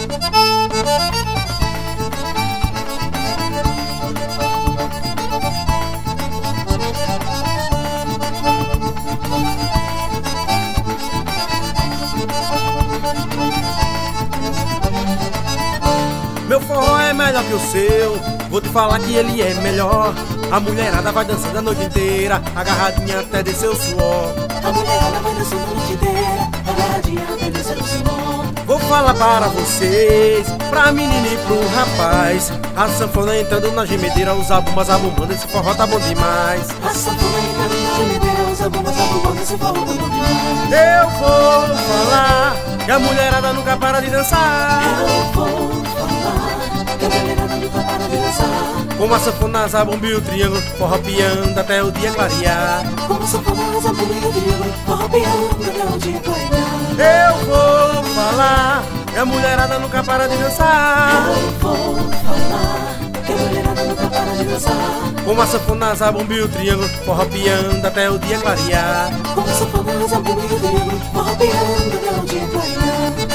Meu forró é melhor que o seu, vou te falar que ele é melhor. A mulherada vai dançando a noite inteira, agarradinha até descer o suor. A mulherada vai dançando a noite inteira, agarradinha até descer o suor. Vou falar para vocês, pra menina e pro rapaz, a sanfona entrando na gemedeira, os abumas abumando, esse forró tá bom demais. A sanfona entrando na gemedeira, os abumas abumando, esse forró tá bom demais. Eu vou falar que a mulherada nunca para de dançar. Eu vou falar que a mulherada nunca para de dançar. Com a sanfona, a bomba e o triângulo, forró piando até o dia clarear. Com a sanfona, a bomba e o triângulo, forró piando até o dia clarear. Eu vou falar que a mulherada nunca para de dançar. Eu vou falar que a mulherada nunca para de dançar. Com a sanfona, a bomba e o triângulo, forró piando até o dia clarear. Com a sanfona, a bomba e o triângulo, forró piando até o dia clarear.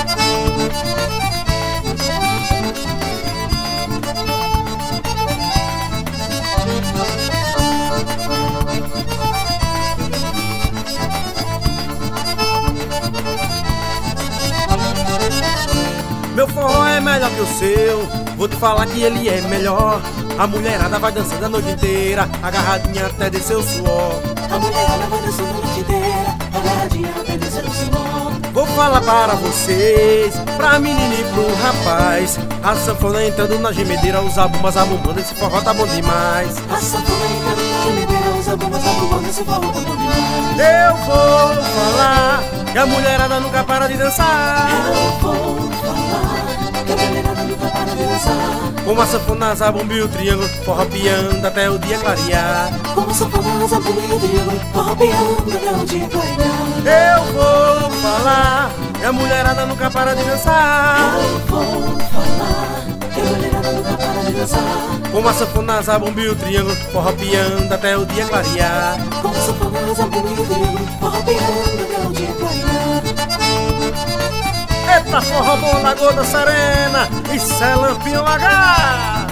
Meu forró é melhor que o seu, vou te falar que ele é melhor. A mulherada vai dançando a noite inteira, agarradinha até descer o suor. A mulherada vai dançando a noite inteira, agarradinha até descer o suor. Vou falar para vocês, pra menina e pro rapaz, a sanfona entrando na gemedeira, os abumas abumando, esse forró tá bom demais. A sanfona entrando na gemedeira, os abumas abumando, esse forró tá bom demais. Eu vou falar que a mulherada nunca para de dançar. Eu vou falar que a mulherada nunca para de dançar. Com a sanfona, a bomba e o triângulo, forró piando até o dia clarear. Com a sanfona, a bomba e o triângulo, forró piando até o dia clarear. Eu vou falar que a mulherada nunca para de dançar. Eu vou falar que a mulherada nunca para de dançar. Com a sanfona, a bomba e o triângulo, forró piando até o dia clarear. Com a sanfona, a bomba e o triângulo, forró piando até o dia clarear. Eita, forró bom, Lagoa da Serena, isso é Lampião H.